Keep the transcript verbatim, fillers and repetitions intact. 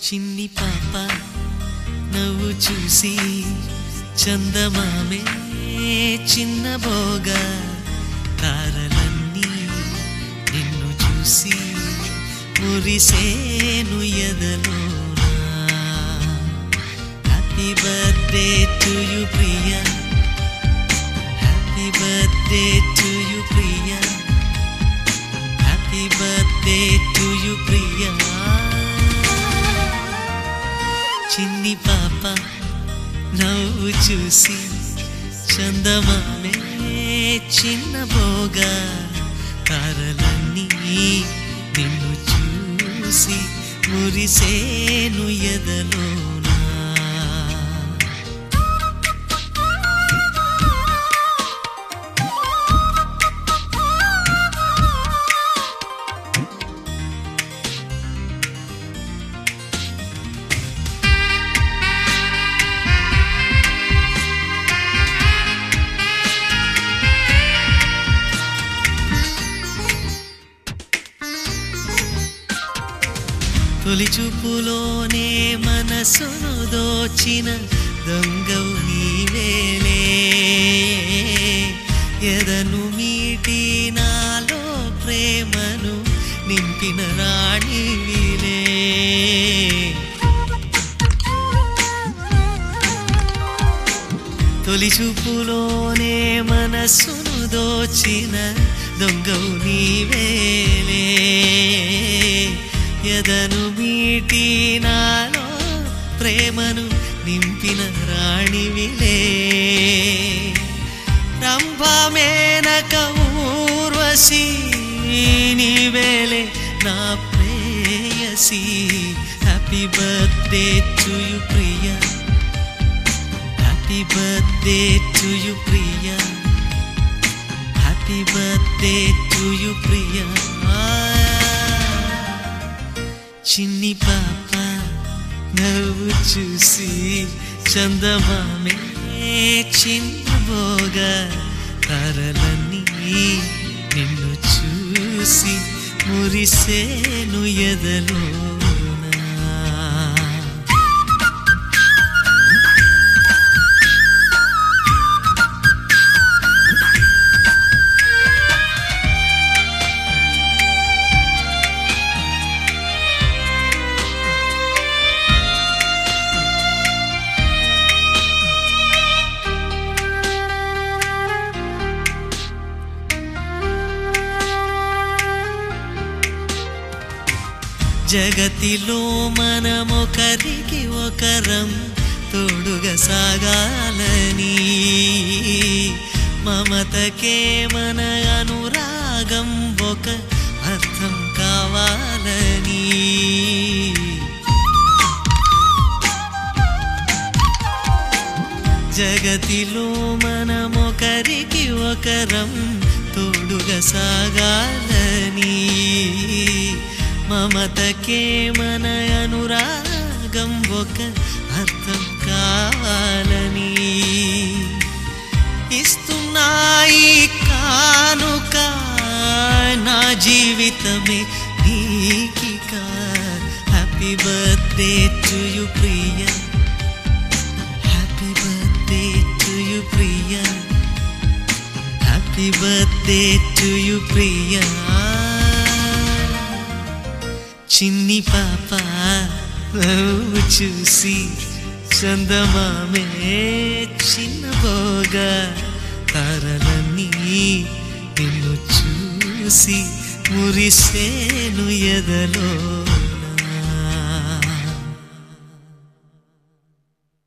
చిన్ని పాప నవ్వు చూసి చందమామే చిన్నబోగా తారలన్నీ నిన్ను చూసి మురిసేను ఎదలోనా. Happy birthday to you Priya, happy birthday to you Priya, happy birthday to you Priya. చిన్ని పాప నవ్వు చూసి చందమామే చిన్నబోగా తారలన్నీ నిన్ను చూసి మురిసేను ఎదలోనా. తొలి చూపులోనే మనసును దోచిన దొంగవు నీవేలే, ఎదను మీటి నాలో ప్రేమను నింపిన రాణివిలే. తొలి చూపులోనే మనసును దోచిన దొంగవు నీవేలే, ఎదను మీటి నాలో ప్రేమను నింపిన రాణివిలే. రంభా మేనక ఊర్వశి నీవేలే నా ప్రేయసి. Happy birthday to you Priya, happy birthday to you Priya, happy birthday to you Priya. చిన్ని పాప నవ్వు చూసి చందమామే చిన్నబోగా తారలన్నీ నిన్ను చూసి మురిసేను ఎదలోనా. జగతిలో మనమొకరికి ఒకరం తోడుగా సాగాలని, మమతకే మన అనురాగం ఒక అర్థం కావాలని. జగతిలో మనమొకరికి ఒకరం తోడుగా సాగాలని, మమతకే మన అనురాగం ఒక అర్థం కావాలని. ఇస్తున్నాయి కానుక నా జీవితమే నీకిక. Happy birthday to you Priya, happy birthday to you Priya, happy birthday to you Priya. చిన్ని పాప నవ్వు చూసి చందమామే చిన్నబోగా తారలన్నీ నిన్ను చూసి మురిసేను ఎదలో.